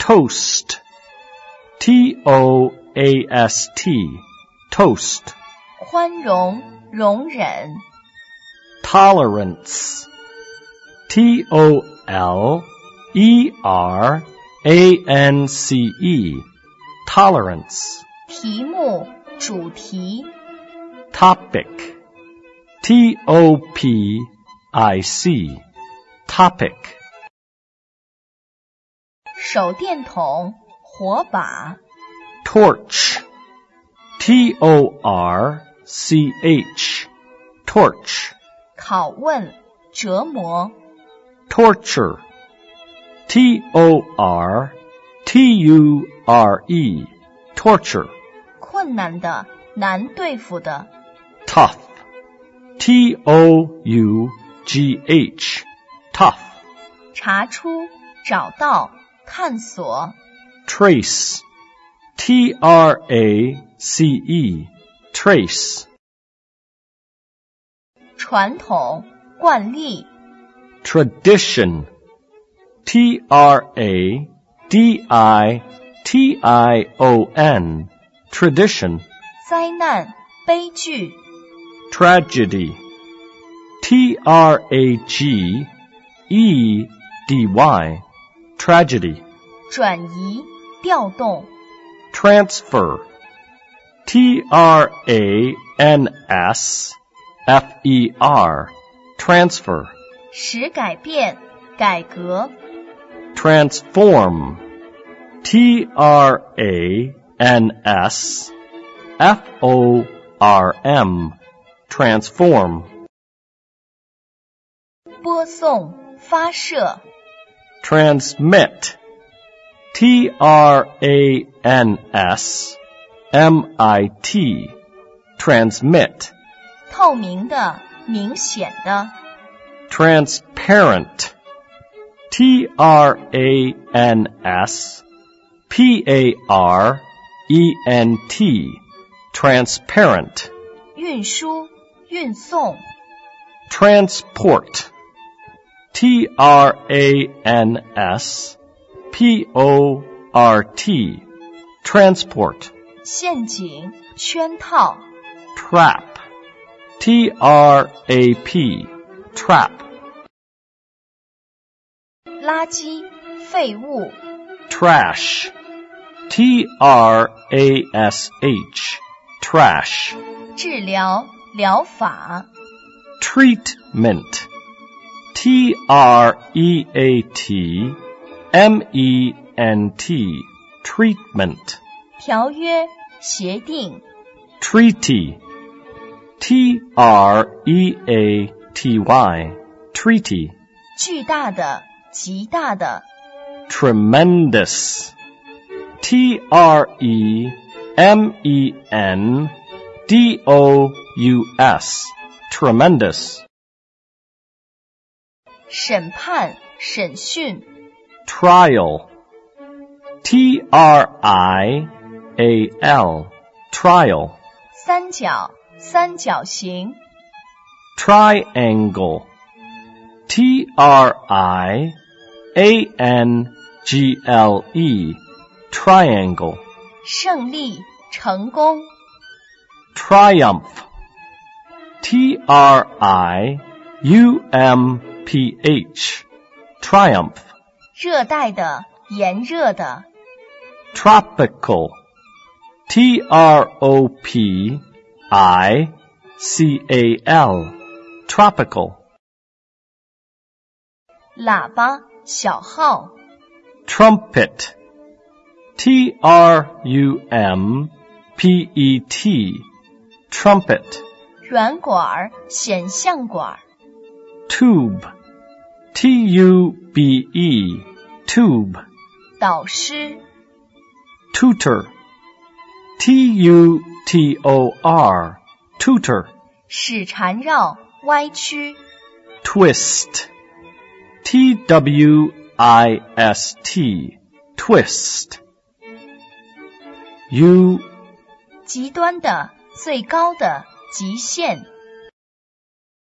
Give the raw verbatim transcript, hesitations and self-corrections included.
toast, T O A S T, toast. 宽容，容忍。 Tolerance, T O L E R A N C E, tolerance. 题目，主题。 Topic, T O P I C, topic. 手电筒，火把。 Torch, T O R C H, torch. 拷问，折磨。 Torture, T O R T U R E, torture. 困难的，难对付的。 Tough, T O U G H, tough. 查出，找到，探索。 Trace, T R A C E, trace. 传统，惯例。 Tradition, T R A D I T I O N, tradition. 灾难，悲剧。 Tragedy, T R A G E D Y, tragedy. 转移，调动。 Transfer, T R A N S F E R, transfer. 使改变，改革。 Transform, T R A N S F O R M, transform. 播送，发射。 Transmit, T R A N S M I T, transmit. 透明的，明显的。 Transparent, T R A N S P A R E N T, transparent. 运输，运送。 Transport, T R A N S P O R T, transport. 陷阱，圈套。 Trap, T R A P, trap. 垃圾，废物。 Trash, T R A S H, trash. 治疗，疗法。 Treatment, T R E A T M E N T, treatment. 条约，协定。 Treaty, T R E A T Y, treaty. 巨大的，极大的。 Tremendous, T R E M E N D O U S, tremendous. 审判，审讯。 Trial, T R I A L, trial. 三角，三角形。 Triangle, T R I A N G L E, triangle. 胜利，成功。 Triumph, T R I U M P H, triumph. 热带的，炎热的。 Tropical, T R O P I C A L, tropical. 喇叭，小号。 Trumpet, T R U M P E T, trumpet. 软管，显像管。 Tube, T U B E, tube. 导师。 Tutor, T U T O R, tutor. 使缠绕，歪曲。 Twist, T W I S T, twist. U, 极端的，最高的，极限。